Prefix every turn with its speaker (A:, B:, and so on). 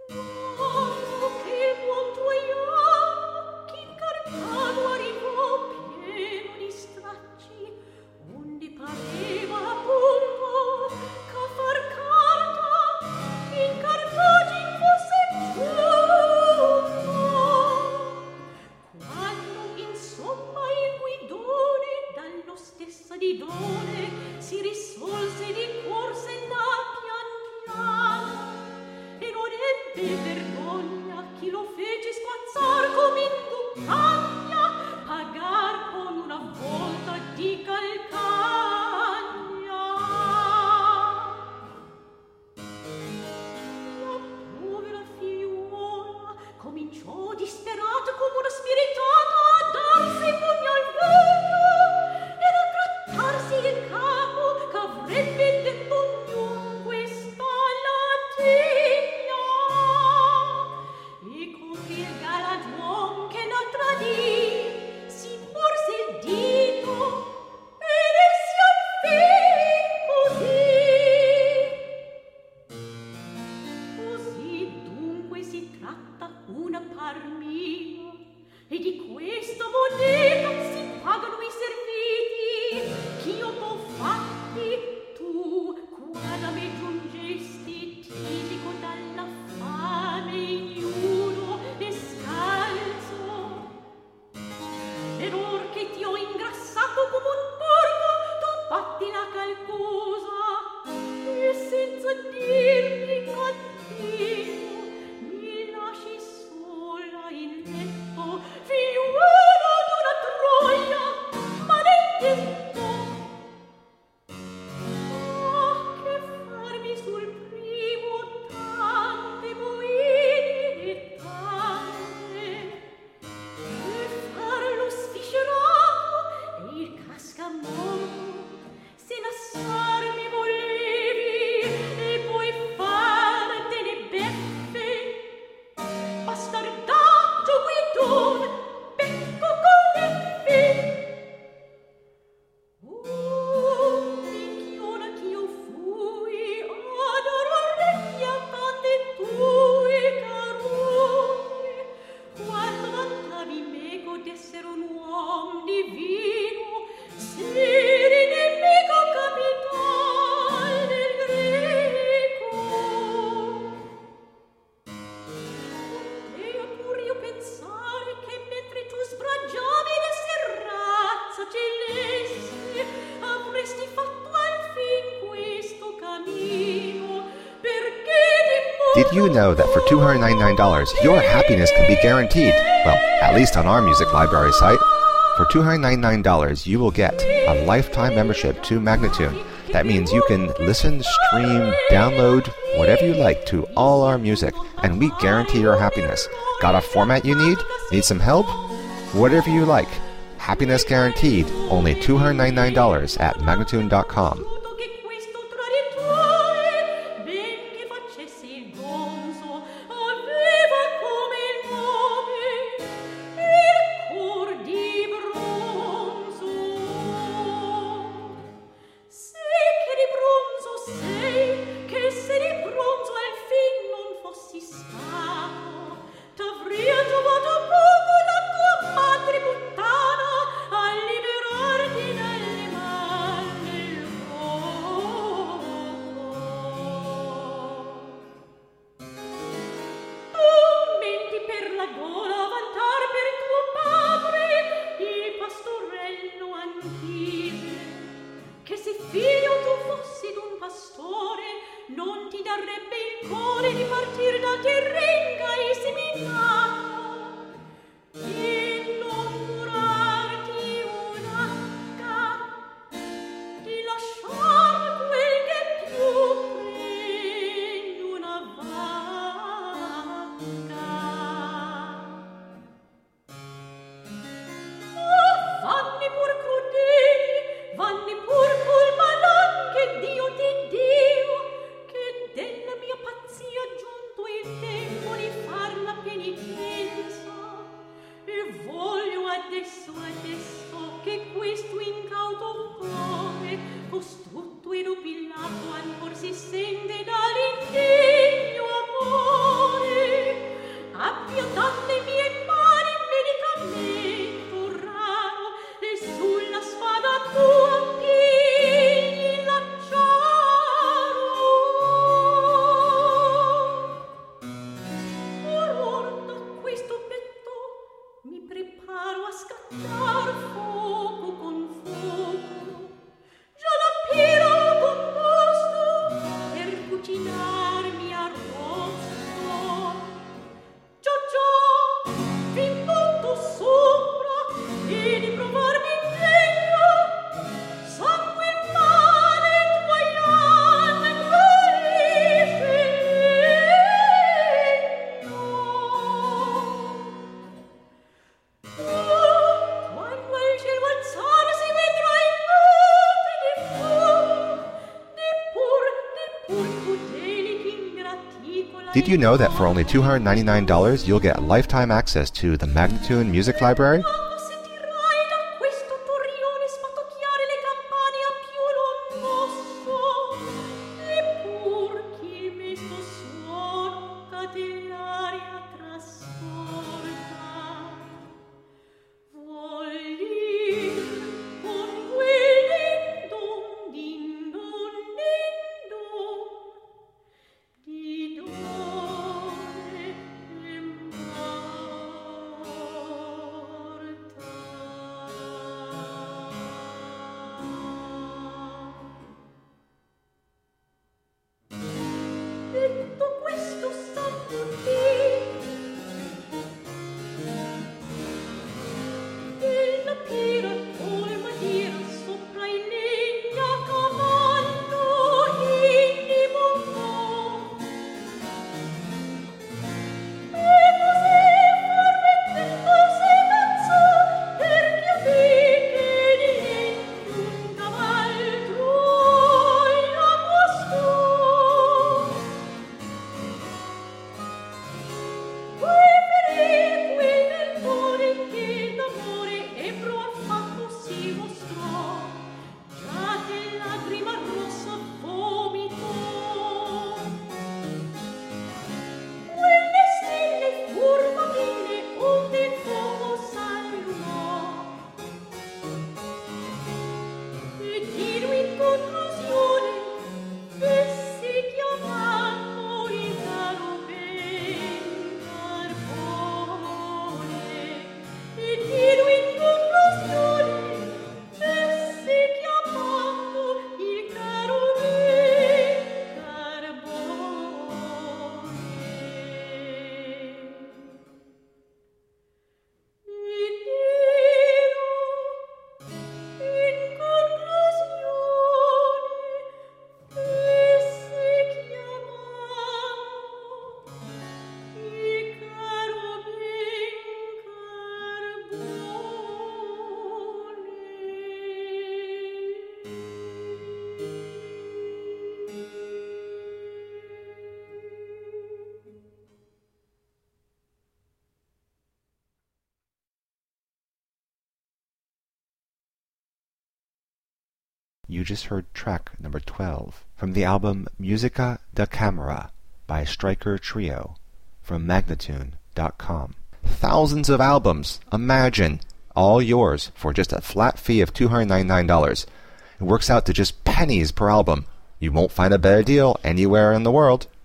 A: Did you know that for $299, your happiness can be guaranteed? Well, at least on our music library site. For $299, you will get a lifetime membership to Magnatune. That means you can listen, stream, download, whatever you like to all our music, and we guarantee your happiness. Got a format you need? Need some help? Whatever you like. Happiness guaranteed. Only $299 at Magnatune.com.
B: Costrutto e rupillato ancor si sente dall'indegno amore.
A: Did you know that for only $299 you'll get lifetime access to the Magnatune Music Library? You just heard track number 12 from the album Musica da Camera by Stryker Trio from Magnatune.com. Thousands of albums, imagine, all yours for just a flat fee of $299. It works out to just pennies per album. You won't find a better deal anywhere in the world.